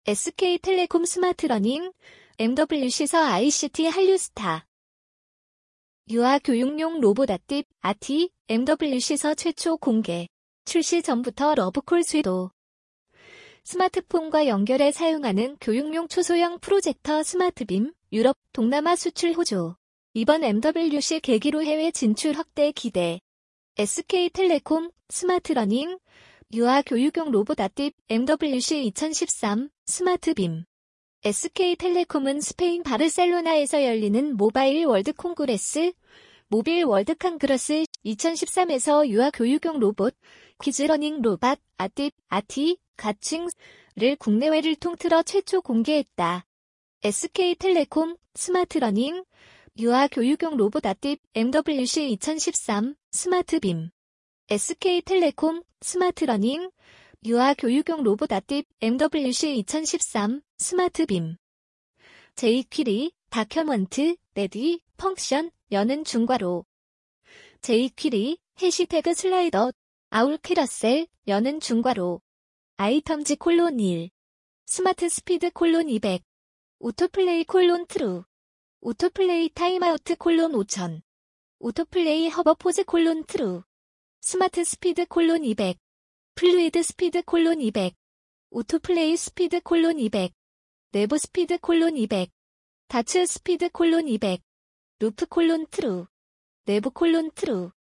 SK텔레콤 스마트러닝, MWC서 ICT 한류스타. 유아 교육용 로봇 아티, MWC서 최초 공개. 출시 전부터 러브콜 쇄도. 스마트폰과 연결해 사용하는 교육용 초소형 프로젝터 스마트빔, 유럽, 동남아 수출 호조. 이번 MWC 계기로 해외 진출 확대 기대. SK텔레콤 스마트러닝, 유아 교육용 로봇 MWC 2013 스마트빔. SK텔레콤은 스페인 바르셀로나에서 열리는 모바일 월드 콩그레스, 모빌 월드 콩그레스 2013에서 유아 교육용 로봇, 키즈러닝 로봇 아티, 가칭을 국내외를 통틀어 최초 공개했다. SK텔레콤 스마트러닝, 유아 교육용 로봇 MWC 2013 스마트빔. SK텔레콤 스마트러닝, 유아 교육용 로봇 MWC 2013 스마트빔. jQuery, 다큐먼트, 레디, 펑션, 여는 중괄호. jQuery, 해시태그 슬라이더, 아울 캐러셀, 여는 중괄호. 아이템즈 콜론 1. 스마트 스피드 콜론 200. 오토플레이 콜론 트루. 오토플레이 타임아우트 콜론 5000. 오토플레이 허버 포즈 콜론 트루. 스마트 스피드 콜론 200. 플루이드 스피드 콜론 200. 오토플레이 스피드 콜론 200. 내부 스피드 콜론 200. 다츠 스피드 콜론 200. 루프 콜론 트루. 내부 콜론 트루.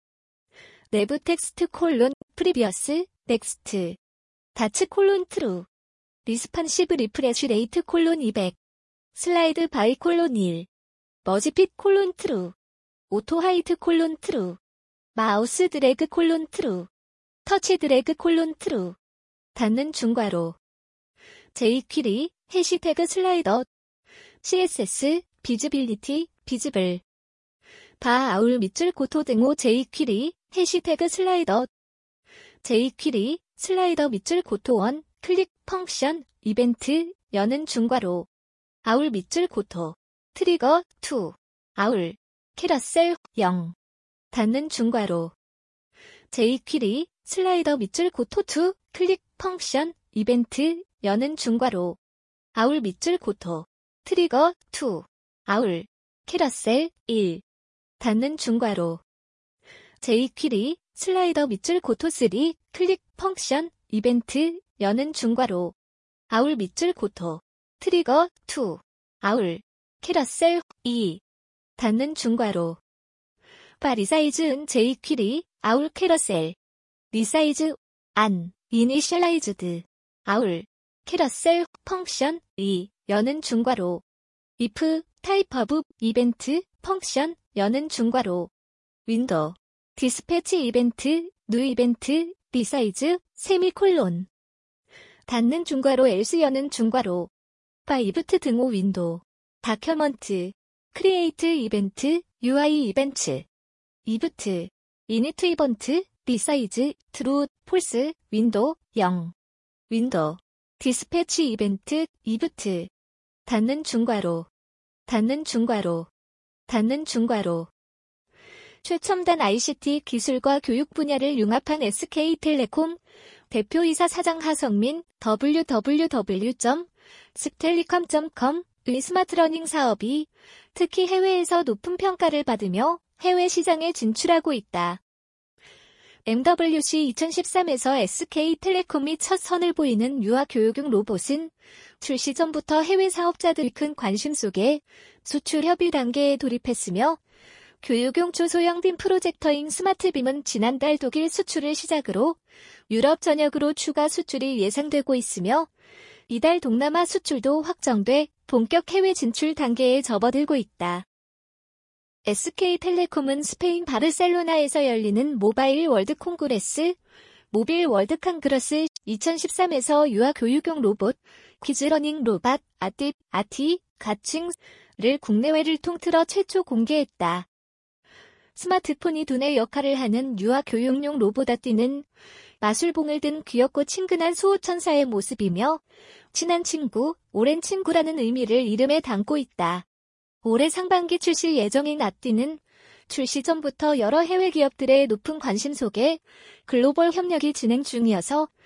내부 텍스트 콜론 프리비어스 넥스트. 다츠 콜론 트루. 리스판시브 리프레쉬 레이트 콜론 200. 슬라이드 바이 콜론 1. 머지핏 콜론 트루. 오토 하이트 콜론 트루. 마우스 드래그 콜론 트루. 터치 드래그 콜론 트루. 닫는 중괄호. jQuery, 해시태그 슬라이더. CSS, 비즈빌리티, 비즈블. 바 아울 밑줄 고토 등호 jQuery, 해시태그 슬라이더. jQuery, 슬라이더 밑줄 고토 1, 클릭, 펑션, 이벤트, 여는 중괄호. 아울 밑줄 고토. 트리거, 2. 아울. 캐러셀, 0. 닫는 중괄호. jQuery, 슬라이더 밑줄 고토 2, 클릭, 펑션, 이벤트, 여는 중괄호. 아울 밑줄 고토. 트리거, 2. 아울. 캐러셀, 1. 닫는 중괄호. jQuery, 슬라이더 밑줄 고토 3, 클릭, 펑션, 이벤트, 여는 중괄호. 아울 밑줄 고토. 트리거, 2. 아울. 캐러셀, 2. 닫는 중괄호. 바 리사이즈은 jQuery, 아울 캐러셀. 리사이즈, 안, 이니셜라이즈드. 아울. 캐러셀, 펑션, 2, 여는 중괄호. if, 타입 오브, 이벤트, 펑션, 여는 중괄호. 윈도우. 디스패치 이벤트, 뉴 이벤트, 리사이즈, 세미콜론. 닫는 중괄호 else 여는 중괄호. 바 이브트 등호 윈도우. 다큐먼트. 크리에이트 이벤트, UI 이벤트. 이브트. 이니트 이벤트, 리사이즈, 트루, 폴스, 윈도우, 0. 윈도우. 디스패치 이벤트, 이브트. 닫는 중괄호. 닫는 중괄호. 닫는 중괄호. 최첨단 ICT 기술과 교육 분야를 융합한 SK텔레콤 대표이사 사장 하성민 www.sktelecom.com의 스마트러닝 사업이 특히 해외에서 높은 평가를 받으며 해외 시장에 진출하고 있다. MWC 2013에서 SK텔레콤이 첫 선을 보이는 유아 교육용 로봇은 출시 전부터 해외 사업자들의 큰 관심 속에 수출 협의 단계에 돌입했으며 교육용 초소형 빔 프로젝터인 스마트빔은 지난달 독일 수출을 시작으로 유럽 전역으로 추가 수출이 예상되고 있으며 이달 동남아 수출도 확정돼 본격 해외 진출 단계에 접어들고 있다. SK텔레콤은 스페인 바르셀로나에서 열리는 모바일 월드 콩그레스, 모빌 월드 콩그레스 2013에서 유아 교육용 로봇, 키즈러닝 로봇, 아티, 가칭을 국내외를 통틀어 최초 공개했다. 스마트폰이 두뇌 역할을 하는 유아 교육용 로봇 아티는 마술봉을 든 귀엽고 친근한 수호천사의 모습이며 친한 친구, 오랜 친구라는 의미를 이름에 담고 있다. 올해 상반기 출시 예정인 아티는 출시 전부터 여러 해외 기업들의 높은 관심 속에 글로벌 협력이 진행 중이어서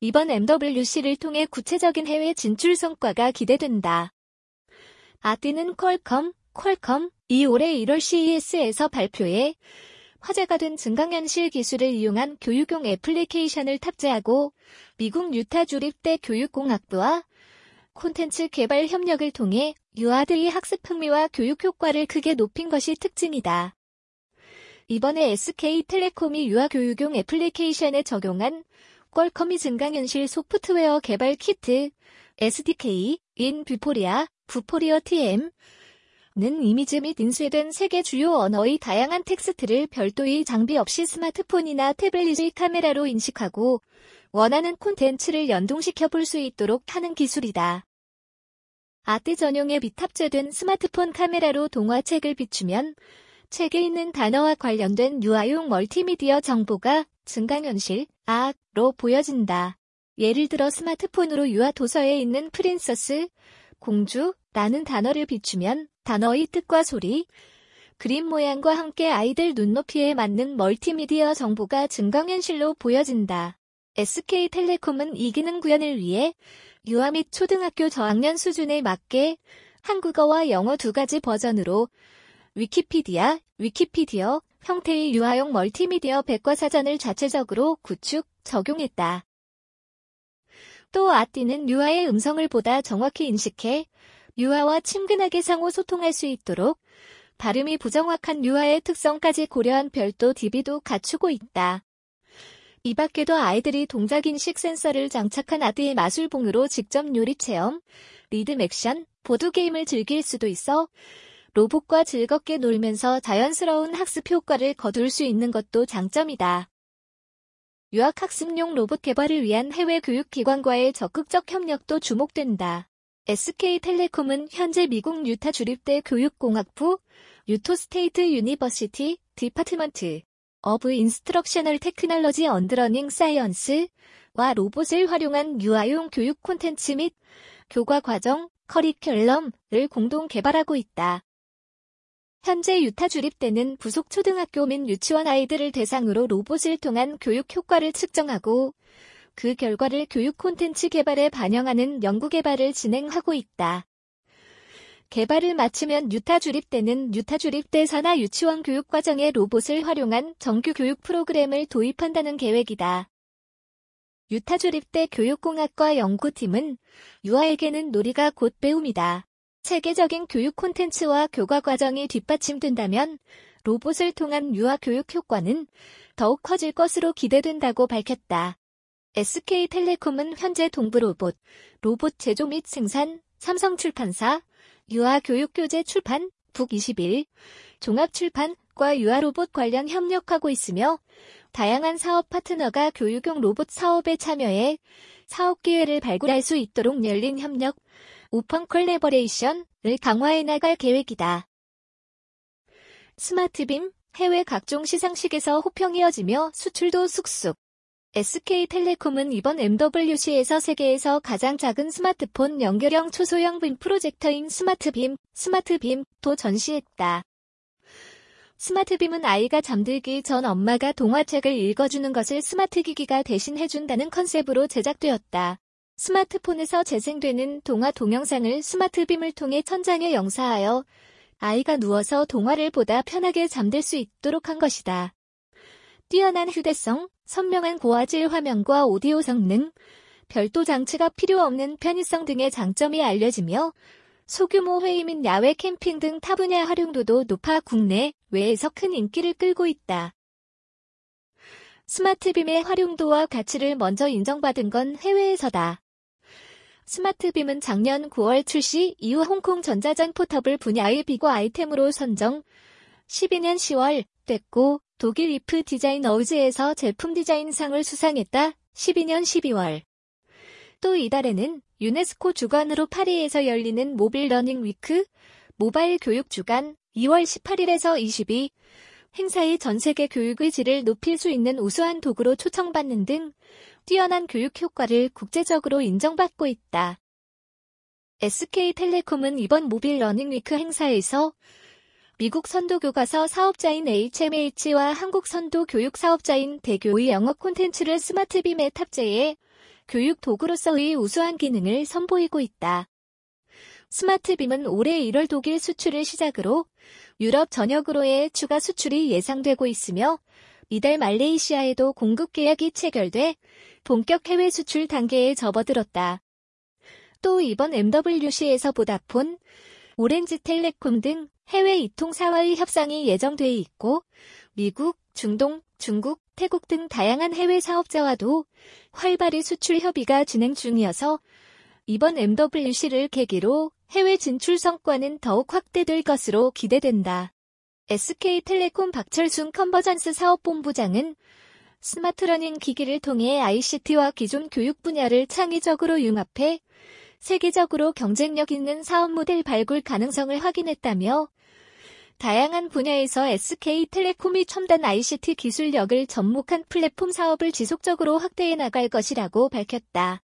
이번 MWC를 통해 구체적인 해외 진출 성과가 기대된다. 아띠는 퀄컴이 올해 1월 CES에서 발표해 화제가 된 증강현실 기술을 이용한 교육용 애플리케이션을 탑재하고 미국 유타 주립대 교육공학부와 콘텐츠 개발 협력을 통해 유아들의 학습 흥미와 교육 효과를 크게 높인 것이 특징이다. 이번에 SK텔레콤이 유아 교육용 애플리케이션에 적용한 퀄컴이 증강현실 소프트웨어 개발 키트 SDK인 부포리어 TM는 이미지 및 인쇄된 세계 주요 언어의 다양한 텍스트를 별도의 장비 없이 스마트폰이나 태블릿의 카메라로 인식하고 원하는 콘텐츠를 연동시켜 볼 수 있도록 하는 기술이다. 아띠 전용 앱이 탑재된 스마트폰 카메라로 동화책을 비추면 책에 있는 단어와 관련된 유아용 멀티미디어 정보가 증강현실로 보여진다. 예를 들어 스마트폰으로 유아 도서에 있는 프린서스, 공주라는 단어를 비추면 단어의 뜻과 소리, 그림 모양과 함께 아이들 눈높이에 맞는 멀티미디어 정보가 증강현실로 보여진다. SK텔레콤은 이 기능 구현을 위해 유아 및 초등학교 저학년 수준에 맞게 한국어와 영어 두 가지 버전으로 위키피디어 형태의 유아용 멀티미디어 백과사전을 자체적으로 구축, 적용했다. 또 아띠는 유아의 음성을 보다 정확히 인식해 유아와 친근하게 상호 소통할 수 있도록 발음이 부정확한 유아의 특성까지 고려한 별도 DB도 갖추고 있다. 이 밖에도 아이들이 동작인식 센서를 장착한 아띠의 마술봉으로 직접 요리 체험, 리듬 액션, 보드게임을 즐길 수도 있어 로봇과 즐겁게 놀면서 자연스러운 학습 효과를 거둘 수 있는 것도 장점이다. 유학학습용 로봇 개발을 위한 해외 교육기관과의 적극적 협력도 주목된다. SK텔레콤은 현재 미국 유타 주립대 교육공학부 유토 스테이트 유니버시티 디파트먼트 오브 인스트럭셔널 테크놀로지 언더러닝 사이언스와 로봇을 활용한 유아용 교육 콘텐츠 및 교과 과정, 커리큘럼을 공동 개발하고 있다. 현재 유타 주립대는 부속 초등학교 및 유치원 아이들을 대상으로 로봇을 통한 교육 효과를 측정하고 그 결과를 교육 콘텐츠 개발에 반영하는 연구 개발을 진행하고 있다. 개발을 마치면 유타 주립대는 유타 주립대 산하 유치원 교육 과정에 로봇을 활용한 정규 교육 프로그램을 도입한다는 계획이다. 유타 주립대 교육공학과 연구팀은 유아에게는 놀이가 곧 배움이다. 체계적인 교육 콘텐츠와 교과 과정이 뒷받침된다면 로봇을 통한 유아 교육 효과는 더욱 커질 것으로 기대된다고 밝혔다. SK텔레콤은 현재 동부로봇, 로봇 제조 및 생산, 삼성출판사, 유아교육교재 출판, 북21, 종합출판과 유아로봇 관련 협력하고 있으며 다양한 사업 파트너가 교육용 로봇 사업에 참여해 사업 기회를 발굴할 수 있도록 열린 협력, 오픈 콜래버레이션을 강화해 나갈 계획이다. 스마트빔, 해외 각종 시상식에서 호평이 이어지며 수출도 쑥쑥. SK텔레콤은 이번 MWC에서 세계에서 가장 작은 스마트폰 연결형 초소형 빔 프로젝터인 스마트빔도 전시했다. 스마트빔은 아이가 잠들기 전 엄마가 동화책을 읽어주는 것을 스마트기기가 대신 해준다는 컨셉으로 제작되었다. 스마트폰에서 재생되는 동화 동영상을 스마트빔을 통해 천장에 영사하여 아이가 누워서 동화를 보다 편하게 잠들 수 있도록 한 것이다. 뛰어난 휴대성, 선명한 고화질 화면과 오디오 성능, 별도 장치가 필요 없는 편의성 등의 장점이 알려지며 소규모 회의 및 야외 캠핑 등 타 분야 활용도도 높아 국내, 외에서 큰 인기를 끌고 있다. 스마트빔의 활용도와 가치를 먼저 인정받은 건 해외에서다. 스마트빔은 작년 9월 출시 이후 홍콩 전자전 포터블 분야의 비고 아이템으로 선정, 12년 10월 됐고 독일 이프 디자인 어워즈에서 제품 디자인상을 수상했다. 12년 12월. 또 이달에는 유네스코 주관으로 파리에서 열리는 모빌 러닝 위크, 모바일 교육 주간 2월 18일에서 22 행사의 전 세계 교육의 질을 높일 수 있는 우수한 도구로 초청받는 등 뛰어난 교육 효과를 국제적으로 인정받고 있다. SK텔레콤은 이번 모빌 러닝 위크 행사에서 미국 선도 교과서 사업자인 HMH와 한국 선도 교육 사업자인 대교의 영어 콘텐츠를 스마트빔에 탑재해 교육 도구로서의 우수한 기능을 선보이고 있다. 스마트빔은 올해 1월 독일 수출을 시작으로 유럽 전역으로의 추가 수출이 예상되고 있으며 이달 말레이시아에도 공급 계약이 체결돼 본격 해외 수출 단계에 접어들었다. 또 이번 MWC에서 보다폰, 오렌지텔레콤 등 해외 이통사와의 협상이 예정돼 있고 미국, 중동, 중국, 태국 등 다양한 해외 사업자와도 활발히 수출 협의가 진행 중이어서 이번 MWC를 계기로 해외 진출 성과는 더욱 확대될 것으로 기대된다. SK텔레콤 박철순 컨버전스 사업본부장은 스마트러닝 기기를 통해 ICT와 기존 교육 분야를 창의적으로 융합해 세계적으로 경쟁력 있는 사업 모델 발굴 가능성을 확인했다며 다양한 분야에서 SK텔레콤이 첨단 ICT 기술력을 접목한 플랫폼 사업을 지속적으로 확대해 나갈 것이라고 밝혔다.